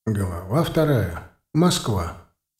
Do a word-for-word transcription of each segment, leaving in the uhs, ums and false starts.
Глава вторая. Москва.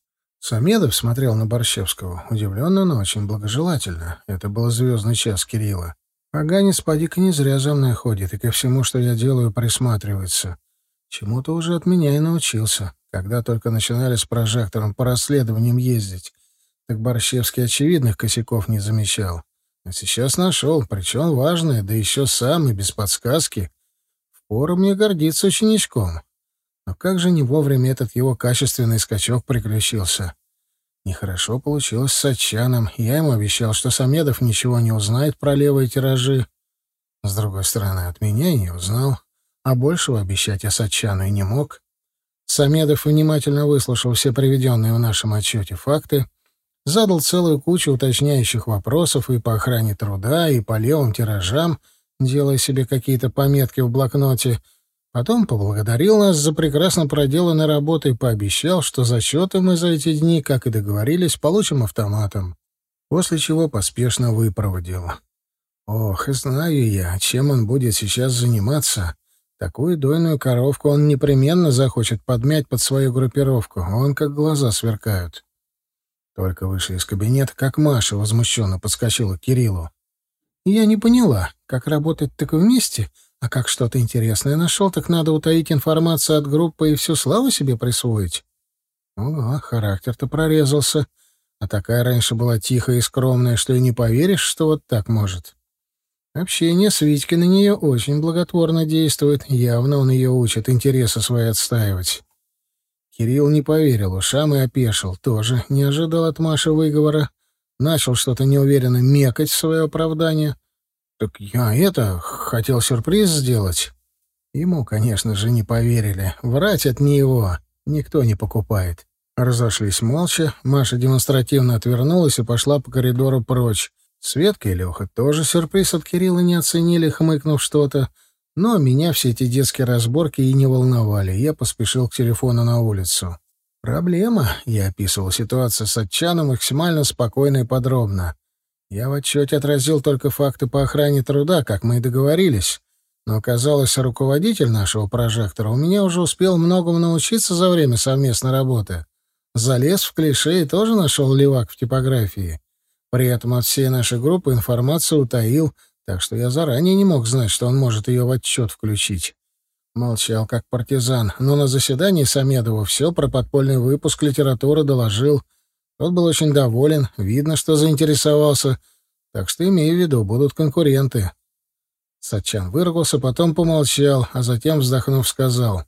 Самедов смотрел на Борщевского удивленно, но очень благожелательно. Это был звездный час Кирилла. Поганец, поди-ка, не зря за мной ходит и ко всему, что я делаю, присматривается. Чему-то уже от меня и научился. Когда только начинали с прожектором по расследованиям ездить, так Борщевский очевидных косяков не замечал. А сейчас нашел, причем важное, да еще сам и без подсказки. Впору мне гордиться ученичком. Но как же не вовремя этот его качественный скачок приключился. Нехорошо получилось с Отчаном. Я ему обещал, что Самедов ничего не узнает про левые тиражи. С другой стороны, от меня и не узнал. А большего обещать я Сатчану и не мог. Самедов внимательно выслушал все приведенные в нашем отчете факты, задал целую кучу уточняющих вопросов и по охране труда, и по левым тиражам, делая себе какие-то пометки в блокноте. Потом поблагодарил нас за прекрасно проделанную работу и пообещал, что зачеты мы за эти дни, как и договорились, получим автоматом. После чего поспешно выпроводил. Ох, знаю я, чем он будет сейчас заниматься. Такую дойную коровку он непременно захочет подмять под свою группировку. Он как глаза сверкают. Только вышли из кабинета, как Маша возмущенно подскочила к Кириллу. Я не поняла, как работать так вместе, а как что-то интересное нашел, так надо утаить информацию от группы и всю славу себе присвоить. Ого, характер-то прорезался. А такая раньше была тихая и скромная, что и не поверишь, что вот так может. Общение с Витькой на нее очень благотворно действует. Явно он ее учит интересы свои отстаивать. Кирилл не поверил ушам и опешил. Тоже не ожидал от Маши выговора. Начал что-то неуверенно мекать в свое оправдание. «Так я это... хотел сюрприз сделать». Ему, конечно же, не поверили. Врать от не его. Никто не покупает. Разошлись молча. Маша демонстративно отвернулась и пошла по коридору прочь. Светка и Леха тоже сюрприз от Кирилла не оценили, хмыкнув что-то. Но меня все эти детские разборки и не волновали. Я поспешил к телефону на улицу. «Проблема». Я описывал ситуацию с Отчаном максимально спокойно и подробно. Я в отчете отразил только факты по охране труда, как мы и договорились. Но оказалось, руководитель нашего прожектора у меня уже успел многому научиться за время совместной работы. Залез в клише и тоже нашел левак в типографии. При этом от всей нашей группы информацию утаил, так что я заранее не мог знать, что он может ее в отчет включить. Молчал, как партизан, но на заседании Самедова все про подпольный выпуск литературы доложил. Тот был очень доволен, видно, что заинтересовался, так что, имею в виду, будут конкуренты. Сатчан выругался, потом помолчал, а затем, вздохнув, сказал: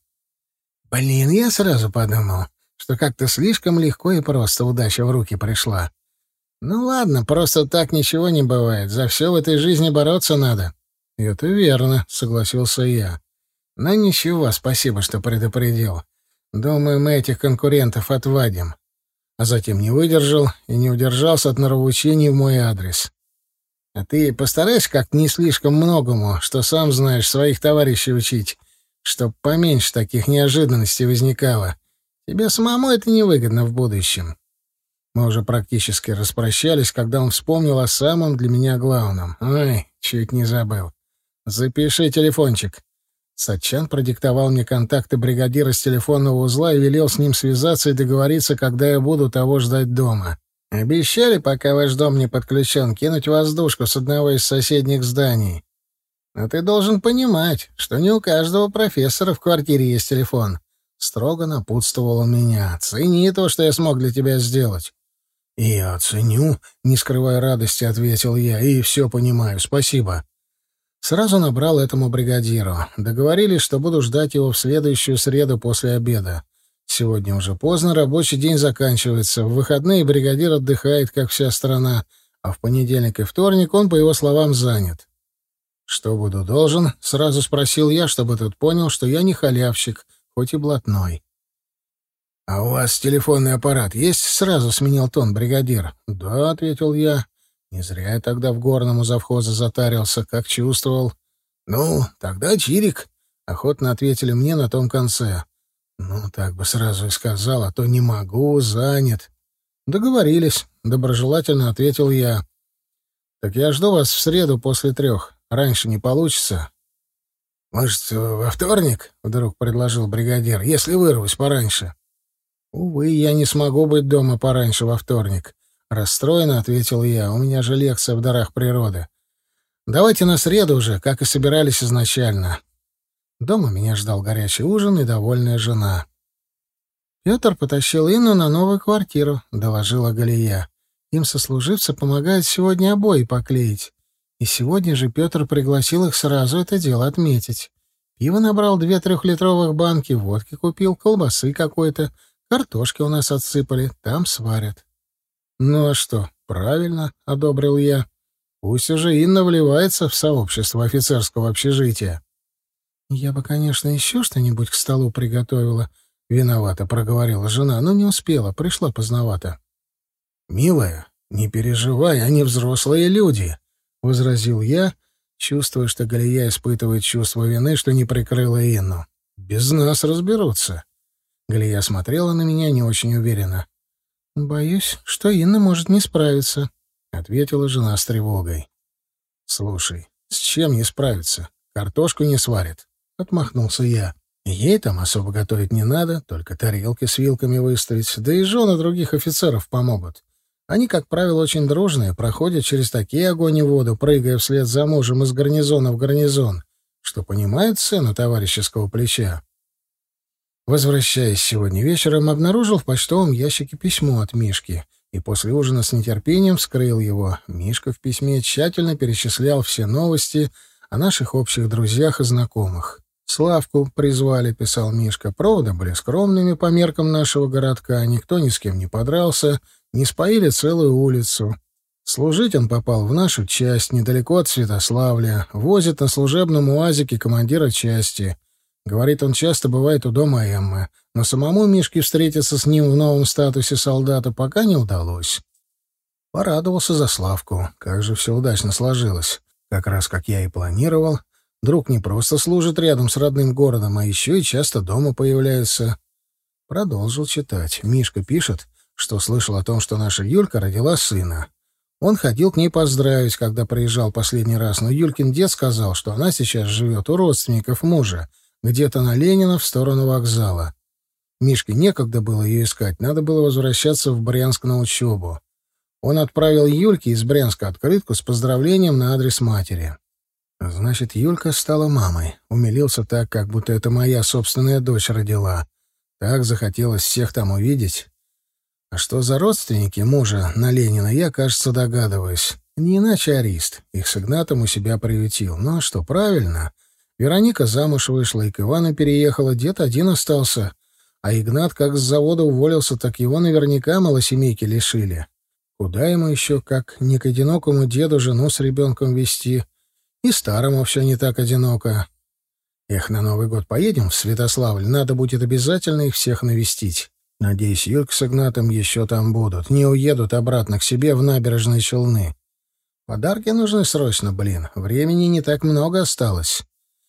«Блин, я сразу подумал, что как-то слишком легко и просто удача в руки пришла. Ну ладно, просто так ничего не бывает, за все в этой жизни бороться надо». «Это верно», — согласился я. «Но ничего, спасибо, что предупредил. Думаю, мы этих конкурентов отвадим». А затем не выдержал и не удержался от нравоучений в мой адрес. «А ты постарайся как-то не слишком многому, что сам знаешь, своих товарищей учить, чтоб поменьше таких неожиданностей возникало. Тебе самому это невыгодно в будущем». Мы уже практически распрощались, когда он вспомнил о самом для меня главном. Ой, чуть не забыл. «Запиши телефончик». Сатчан продиктовал мне контакты бригадира с телефонного узла и велел с ним связаться и договориться, когда я буду того ждать дома. Обещали, пока ваш дом не подключен, кинуть воздушку с одного из соседних зданий. Но ты должен понимать, что не у каждого профессора в квартире есть телефон. Строго напутствовал он меня. Цени то, что я смог для тебя сделать. И я ценю, не скрывая радости, ответил я. И все понимаю. Спасибо. Сразу набрал этому бригадиру. Договорились, что буду ждать его в следующую среду после обеда. Сегодня уже поздно, рабочий день заканчивается. В выходные бригадир отдыхает, как вся страна, а в понедельник и вторник он, по его словам, занят. «Что буду должен?» — сразу спросил я, чтобы тот понял, что я не халявщик, хоть и блатной. «А у вас телефонный аппарат есть?» — сразу сменил тон бригадир. «Да», — ответил я. Не зря я тогда в горном у завхоза затарился, как чувствовал. «Ну, тогда чирик», — охотно ответили мне на том конце. «Ну, так бы сразу и сказал, а то не могу, занят». «Договорились», — доброжелательно ответил я. «Так я жду вас в среду после трех. Раньше не получится?» «Может, во вторник?» — вдруг предложил бригадир. «Если вырвусь пораньше». «Увы, я не смогу быть дома пораньше во вторник», — расстроенно ответил я. «У меня же лекция в дарах природы. Давайте на среду уже, как и собирались изначально». Дома меня ждал горячий ужин и довольная жена. «Петр потащил Инну на новую квартиру», — доложила Галия. «Им сослуживцы помогают сегодня обои поклеить. И сегодня же Петр пригласил их сразу это дело отметить. Пиво набрал две трехлитровых банки, водки купил, колбасы какой-то, картошки у нас отсыпали, там сварят». «Ну а что, правильно», — одобрил я. «Пусть уже Инна вливается в сообщество офицерского общежития». «Я бы, конечно, еще что-нибудь к столу приготовила», — виновато проговорила жена, но не успела, пришла поздновато. «Милая, не переживай, они взрослые люди», — возразил я, чувствуя, что Галия испытывает чувство вины, что не прикрыла Инну. «Без нас разберутся». Галия смотрела на меня не очень уверенно. «Боюсь, что Инна может не справиться», — ответила жена с тревогой. «Слушай, с чем не справиться? Картошку не сварит», — отмахнулся я. «Ей там особо готовить не надо, только тарелки с вилками выставить, да и жены других офицеров помогут. Они, как правило, очень дружные, проходят через такие огонь и воду, прыгая вслед за мужем из гарнизона в гарнизон, что понимают цену товарищеского плеча». Возвращаясь сегодня вечером, обнаружил в почтовом ящике письмо от Мишки и после ужина с нетерпением вскрыл его. Мишка в письме тщательно перечислял все новости о наших общих друзьях и знакомых. «Славку призвали», — писал Мишка. «Проводы были скромными по меркам нашего городка, никто ни с кем не подрался, не споили целую улицу. Служить он попал в нашу часть, недалеко от Святославля, возит на служебном уазике командира части. Говорит, он часто бывает у дома Эммы, но самому Мишке встретиться с ним в новом статусе солдата пока не удалось». Порадовался за Славку. Как же все удачно сложилось. Как раз как я и планировал. Друг не просто служит рядом с родным городом, а еще и часто дома появляется. Продолжил читать. Мишка пишет, что слышал о том, что наша Юлька родила сына. Он ходил к ней поздравить, когда приезжал последний раз, но Юлькин дед сказал, что она сейчас живет у родственников мужа, где-то на Ленина в сторону вокзала. Мишке некогда было ее искать, надо было возвращаться в Брянск на учебу. Он отправил Юльке из Брянска открытку с поздравлением на адрес матери. Значит, Юлька стала мамой. Умилился так, как будто это моя собственная дочь родила. Так захотелось всех там увидеть. А что за родственники мужа на Ленина, я, кажется, догадываюсь. Не иначе Арист. Их с Игнатом у себя приютил. Ну а что, правильно. Вероника замуж вышла и к Ивану переехала, дед один остался. А Игнат как с завода уволился, так его наверняка малосемейки лишили. Куда ему еще, как не к одинокому деду, жену с ребенком вести? И старому все не так одиноко. Эх, на Новый год поедем в Святославль, надо будет обязательно их всех навестить. Надеюсь, Юлька с Игнатом еще там будут, не уедут обратно к себе в Набережные Челны. Подарки нужны срочно, блин, времени не так много осталось.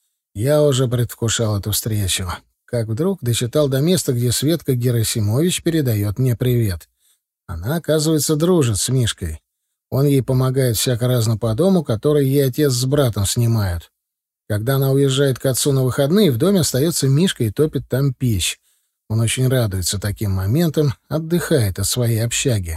Я уже предвкушал эту встречу, как вдруг дочитал до места, где Светка Герасимович передает мне привет. Она, оказывается, дружит с Мишкой. Он ей помогает всяко-разно по дому, который ей отец с братом снимают. Когда она уезжает к отцу на выходные, в доме остается Мишка и топит там печь. Он очень радуется таким моментам, отдыхает от своей общаги.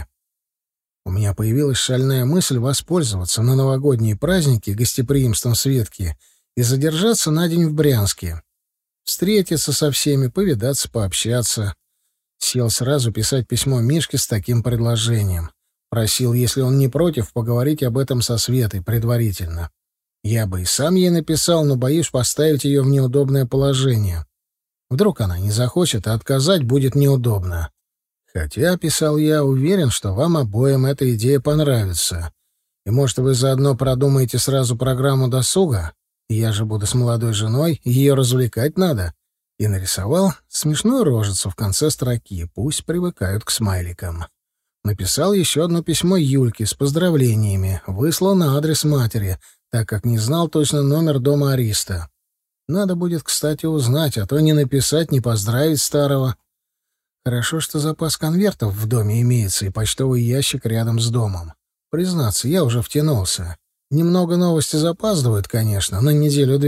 У меня появилась шальная мысль воспользоваться на новогодние праздники гостеприимством Светки и задержаться на день в Брянске. Встретиться со всеми, повидаться, пообщаться. Сел сразу писать письмо Мишке с таким предложением. Просил, если он не против, поговорить об этом со Светой предварительно. Я бы и сам ей написал, но боюсь поставить ее в неудобное положение. Вдруг она не захочет, а отказать будет неудобно. Хотя, писал я, уверен, что вам обоим эта идея понравится. И, может, вы заодно продумаете сразу программу досуга? Я же буду с молодой женой, ее развлекать надо. И нарисовал смешную рожицу в конце строки. Пусть привыкают к смайликам. Написал еще одно письмо Юльке с поздравлениями. Выслал на адрес матери, так как не знал точно номер дома Ариста. Надо будет, кстати, узнать, а то не написать, не поздравить старого. Хорошо, что запас конвертов в доме имеется и почтовый ящик рядом с домом. Признаться, я уже втянулся. Немного новости запаздывают, конечно, на неделю-две,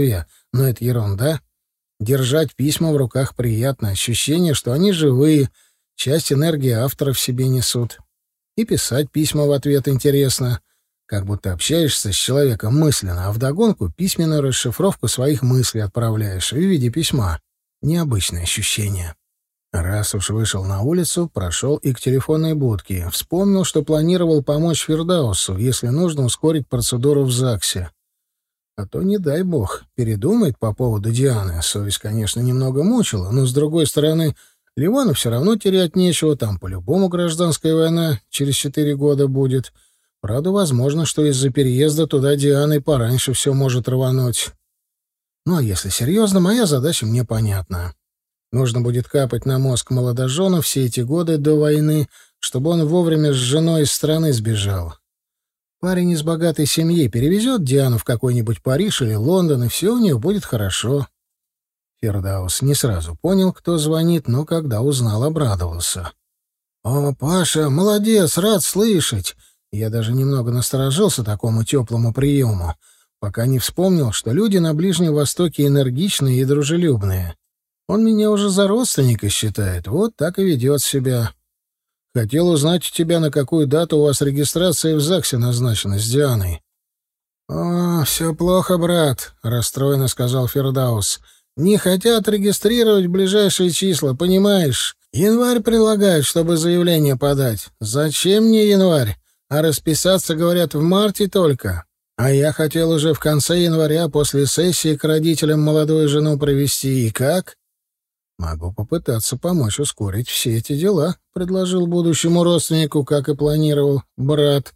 но это ерунда. Держать письма в руках приятно, ощущение, что они живые, часть энергии автора в себе несут. И писать письма в ответ интересно, как будто общаешься с человеком мысленно, а вдогонку письменную расшифровку своих мыслей отправляешь в виде письма. Необычное ощущение. Раз уж вышел на улицу, прошел и к телефонной будке. Вспомнил, что планировал помочь Фирдаусу, если нужно ускорить процедуру в ЗАГСе. А то, не дай бог, передумает по поводу Дианы. Совесть, конечно, немного мучила, но, с другой стороны, Ливану все равно терять нечего, там по-любому гражданская война через четыре года будет. Правда, возможно, что из-за переезда туда Дианы пораньше все может рвануть. Ну, а если серьезно, моя задача мне понятна. Нужно будет капать на мозг молодожену все эти годы до войны, чтобы он вовремя с женой из страны сбежал. Парень из богатой семьи перевезет Диану в какой-нибудь Париж или Лондон, и все у нее будет хорошо. Фирдаус не сразу понял, кто звонит, но когда узнал, обрадовался. «О, Паша, молодец, рад слышать!» Я даже немного насторожился такому теплому приему, пока не вспомнил, что люди на Ближнем Востоке энергичные и дружелюбные. Он меня уже за родственника считает, вот так и ведет себя. Хотел узнать у тебя, на какую дату у вас регистрация в ЗАГСе назначена с Дианой. — О, все плохо, брат, — расстроенно сказал Фирдаус. — Не хотят регистрировать ближайшие числа, понимаешь? Январь предлагают, чтобы заявление подать. Зачем мне январь? А расписаться, говорят, в марте только. А я хотел уже в конце января после сессии к родителям молодую жену провести. И как? «Могу попытаться помочь ускорить все эти дела», — предложил будущему родственнику, как и планировал, брат.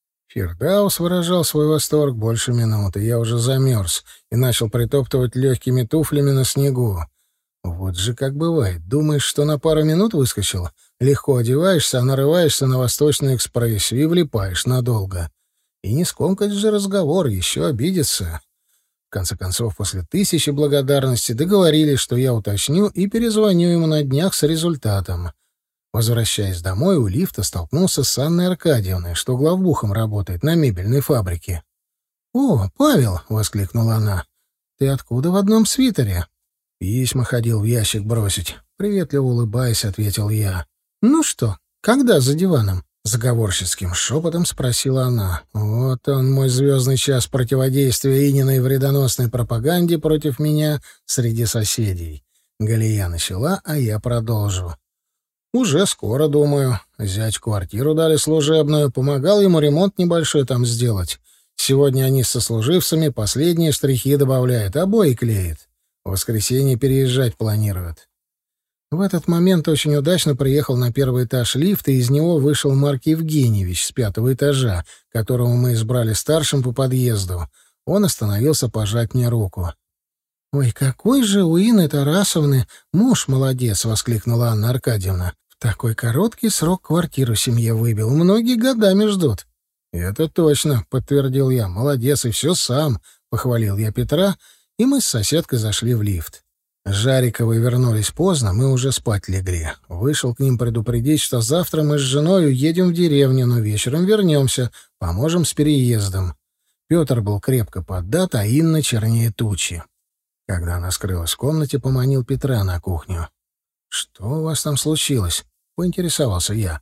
Фирдаус выражал свой восторг больше минуты. Я уже замерз и начал притоптывать легкими туфлями на снегу. Вот же как бывает. Думаешь, что на пару минут выскочил? Легко одеваешься, а нарываешься на восточную экспрессию и влипаешь надолго. И не скомкать же разговор, еще обидеться. В конце концов, после тысячи благодарностей договорились, что я уточню и перезвоню ему на днях с результатом. Возвращаясь домой, у лифта столкнулся с Анной Аркадьевной, что главбухом работает на мебельной фабрике. «О, Павел!» — воскликнула она. «Ты откуда в одном свитере?» «Письма ходил в ящик бросить». Приветливо улыбаясь, ответил я. «Ну что, когда за диваном?» — заговорщицким шепотом спросила она. «Вот он, мой звездный час противодействия Ининой вредоносной пропаганде против меня среди соседей». Галия начала, а я продолжу. «Уже скоро, думаю. Зять квартиру дали служебную, помогал ему ремонт небольшой там сделать. Сегодня они с сослуживцами последние штрихи добавляют, обои клеят. В воскресенье переезжать планируют». В этот момент очень удачно приехал на первый этаж лифта, и из него вышел Марк Евгеньевич с пятого этажа, которого мы избрали старшим по подъезду. Он остановился пожать мне руку. «Ой, какой же у Инны Тарасовны муж молодец!» — воскликнула Анна Аркадьевна. «В такой короткий срок квартиру семье выбил. Многие годами ждут». «Это точно», — подтвердил я. «Молодец, и все сам», — похвалил я Петра, и мы с соседкой зашли в лифт. Жариковы вернулись поздно, мы уже спать легли. Вышел к ним предупредить, что завтра мы с женой уедем в деревню, но вечером вернемся, поможем с переездом. Петр был крепко поддат, а Инна чернее тучи. Когда она скрылась в комнате, поманил Петра на кухню. «Что у вас там случилось?» — поинтересовался я.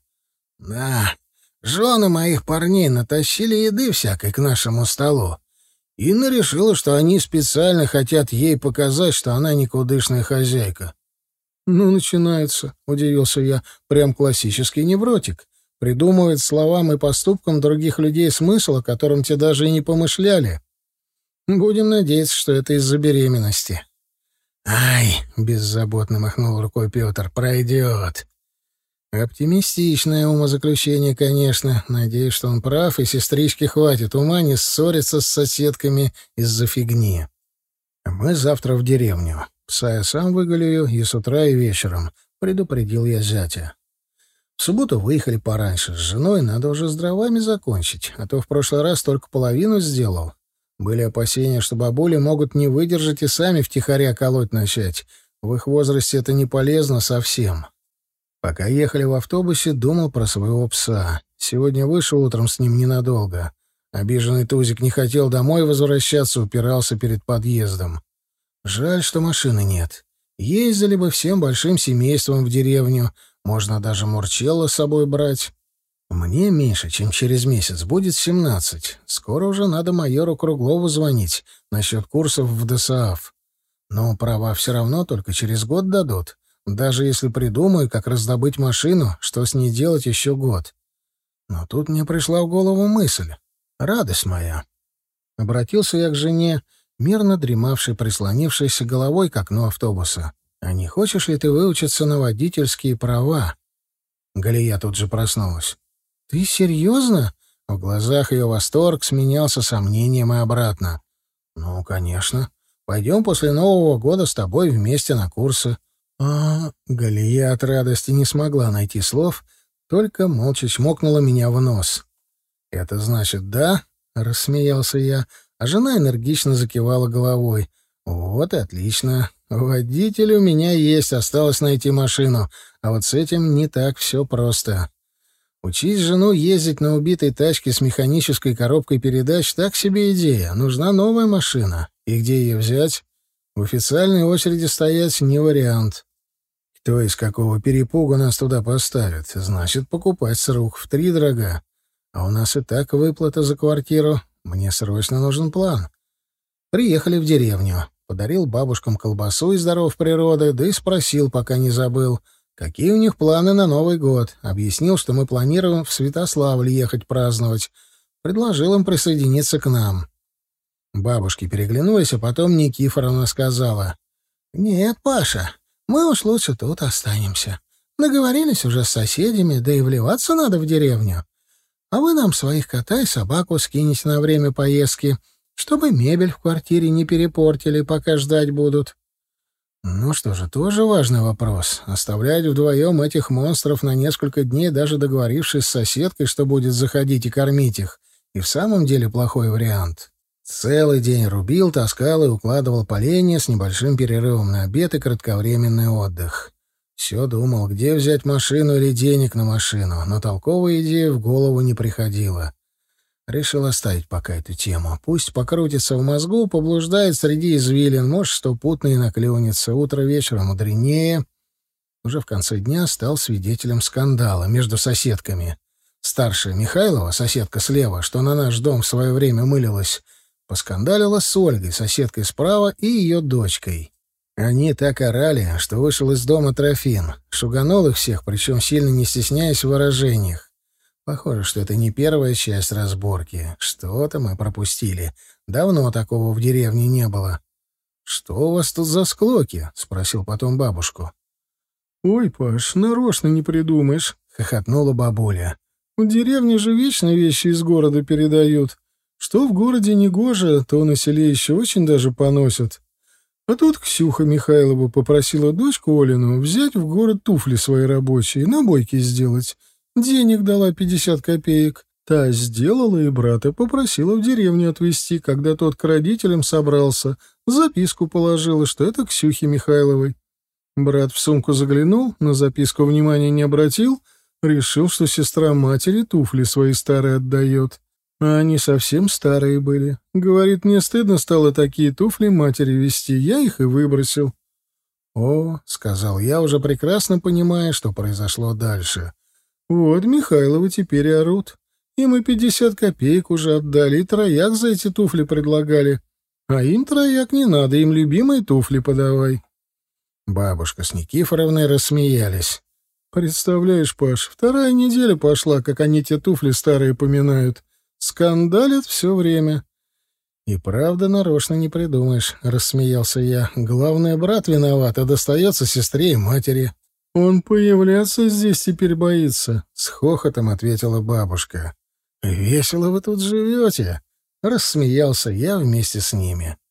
«Да, жены моих парней натащили еды всякой к нашему столу. Инна решила, что они специально хотят ей показать, что она никудышная хозяйка». «Ну, начинается», — удивился я, — «прям классический невротик. Придумывает словам и поступкам других людей смысл, о котором те даже и не помышляли. Будем надеяться, что это из-за беременности». «Ай!» — беззаботно махнул рукой Петр. «Пройдет». Оптимистичное умозаключение, конечно. Надеюсь, что он прав, и сестричке хватит ума не ссориться с соседками из-за фигни. Мы завтра в деревню. Пса я сам выгуляю и с утра, и вечером. Предупредил я зятя. В субботу выехали пораньше. С женой надо уже с дровами закончить, а то в прошлый раз только половину сделал. Были опасения, что бабули могут не выдержать и сами втихаря колоть начать. В их возрасте это не полезно совсем. Пока ехали в автобусе, думал про своего пса. Сегодня вышел утром с ним ненадолго. Обиженный Тузик не хотел домой возвращаться, упирался перед подъездом. Жаль, что машины нет. Ездили бы всем большим семейством в деревню, можно даже Мурчелло с собой брать. Мне меньше, чем через месяц, будет семнадцать. Скоро уже надо майору Круглову звонить насчет курсов в ДОСААФ. Но права все равно только через год дадут. Даже если придумаю, как раздобыть машину, что с ней делать еще год. Но тут мне пришла в голову мысль. Радость моя. Обратился я к жене, мирно дремавшей, прислонившейся головой к окну автобуса. «А не хочешь ли ты выучиться на водительские права?» Галия тут же проснулась. «Ты серьезно?» В глазах ее восторг сменялся сомнением и обратно. «Ну, конечно. Пойдем после Нового года с тобой вместе на курсы». А Галия от радости не смогла найти слов, только молча чмокнула меня в нос. «Это значит да?» — рассмеялся я, а жена энергично закивала головой. «Вот и отлично. Водитель у меня есть, осталось найти машину, а вот с этим не так все просто. Учить жену ездить на убитой тачке с механической коробкой передач — так себе идея. Нужна новая машина. И где ее взять? В официальной очереди стоять не вариант. Кто из какого перепугу нас туда поставит? Значит, покупать с рук втридорога. А у нас и так выплата за квартиру. Мне срочно нужен план». Приехали в деревню. Подарил бабушкам колбасу из даров природы, да и спросил, пока не забыл, какие у них планы на Новый год. Объяснил, что мы планируем в Святославль ехать праздновать. Предложил им присоединиться к нам. Бабушки переглянулись, а потом Никифоровна сказала: «Нет, Паша, мы уж лучше тут останемся. Договорились уже с соседями, да и вливаться надо в деревню. А вы нам своих кота и собаку скинете на время поездки, чтобы мебель в квартире не перепортили, пока ждать будут». Ну что же, тоже важный вопрос. Оставлять вдвоем этих монстров на несколько дней, даже договорившись с соседкой, что будет заходить и кормить их, и в самом деле плохой вариант. Целый день рубил, таскал и укладывал поленья с небольшим перерывом на обед и кратковременный отдых. Все думал, где взять машину или денег на машину, но толковая идея в голову не приходила. Решил оставить пока эту тему. Пусть покрутится в мозгу, поблуждает среди извилин, может, что путное наклюнется. Утро вечера мудренее. Уже в конце дня стал свидетелем скандала между соседками. Старшая Михайлова, соседка слева, что на наш дом в свое время мылилась, поскандалила с Ольгой, соседкой справа, и ее дочкой. Они так орали, что вышел из дома Трофим. Шуганул их всех, причем сильно не стесняясь в выражениях. Похоже, что это не первая часть разборки. Что-то мы пропустили. Давно такого в деревне не было. «Что у вас тут за склоки?» — спросил потом бабушку. «Ой, Паш, нарочно не придумаешь», — хохотнула бабуля. «В деревне же вечно вещи из города передают. Что в городе негоже, то на селе еще очень даже поносят. А тут Ксюха Михайлова попросила дочку Олину взять в город туфли свои рабочие, набойки сделать. Денег дала пятьдесят копеек. Та сделала и брата попросила в деревню отвезти, когда тот к родителям собрался. Записку положила, что это Ксюхе Михайловой. Брат в сумку заглянул, на записку внимания не обратил, решил, что сестра матери туфли свои старые отдает. А они совсем старые были. Говорит, мне стыдно стало такие туфли матери везти, я их и выбросил. «О», — сказал я, уже прекрасно понимая, что произошло дальше. «Вот Михайловы теперь и орут. Им и пятьдесят копеек уже отдали, и трояк за эти туфли предлагали. А им трояк не надо, им любимые туфли подавай». Бабушка с Никифоровной рассмеялись. «Представляешь, Паш, вторая неделя пошла, как они те туфли старые поминают. Скандалят все время». «И правда нарочно не придумаешь», — рассмеялся я. «Главное, брат виноват, а достается сестре и матери». «Он появляться здесь теперь боится», — с хохотом ответила бабушка. «Весело вы тут живете», — рассмеялся я вместе с ними.